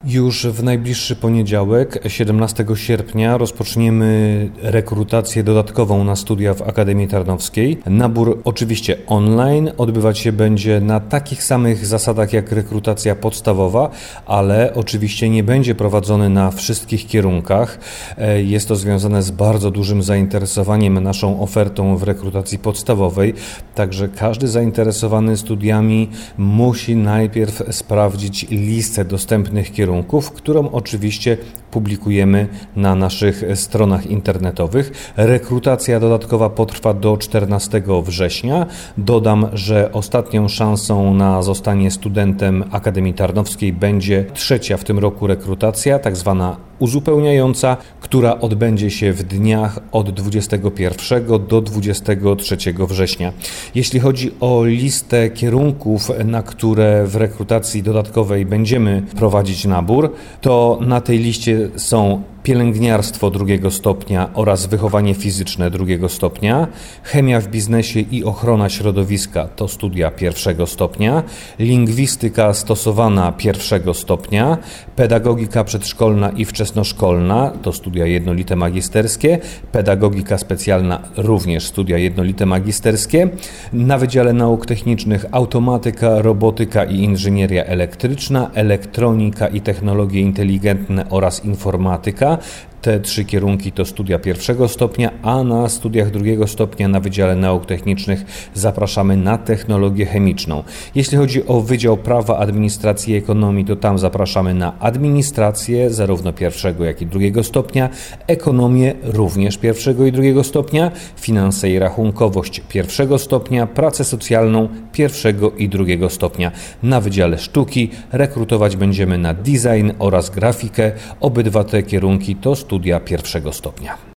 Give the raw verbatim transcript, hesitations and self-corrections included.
Już w najbliższy poniedziałek, siedemnastego sierpnia, rozpoczniemy rekrutację dodatkową na studia w Akademii Tarnowskiej. Nabór oczywiście online, odbywać się będzie na takich samych zasadach jak rekrutacja podstawowa, ale oczywiście nie będzie prowadzony na wszystkich kierunkach. Jest to związane z bardzo dużym zainteresowaniem naszą ofertą w rekrutacji podstawowej, także każdy zainteresowany studiami musi najpierw sprawdzić listę dostępnych kierunków, którą oczywiście publikujemy na naszych stronach internetowych. Rekrutacja dodatkowa potrwa do czternastego września. Dodam, że ostatnią szansą na zostanie studentem Akademii Tarnowskiej będzie trzecia w tym roku rekrutacja, tak zwana uzupełniająca, która odbędzie się w dniach od dwudziestego pierwszego do dwudziestego trzeciego września. Jeśli chodzi o listę kierunków, na które w rekrutacji dodatkowej będziemy prowadzić nabór, to na tej liście są pielęgniarstwo drugiego stopnia oraz wychowanie fizyczne drugiego stopnia, chemia w biznesie i ochrona środowiska to studia pierwszego stopnia, lingwistyka stosowana pierwszego stopnia, pedagogika przedszkolna i wczesnoszkolna to studia jednolite magisterskie, pedagogika specjalna również studia jednolite magisterskie, na Wydziale Nauk Technicznych automatyka, robotyka i inżynieria elektryczna, elektronika i technologie inteligentne oraz informatyka. Te trzy kierunki to studia pierwszego stopnia, a na studiach drugiego stopnia na Wydziale Nauk Technicznych zapraszamy na technologię chemiczną. Jeśli chodzi o Wydział Prawa, Administracji i Ekonomii, to tam zapraszamy na administrację zarówno pierwszego, jak i drugiego stopnia, ekonomię również pierwszego i drugiego stopnia, finanse i rachunkowość pierwszego stopnia, pracę socjalną pierwszego i drugiego stopnia. Na Wydziale Sztuki rekrutować będziemy na design oraz grafikę. Obydwa te kierunki to studia pierwszego stopnia.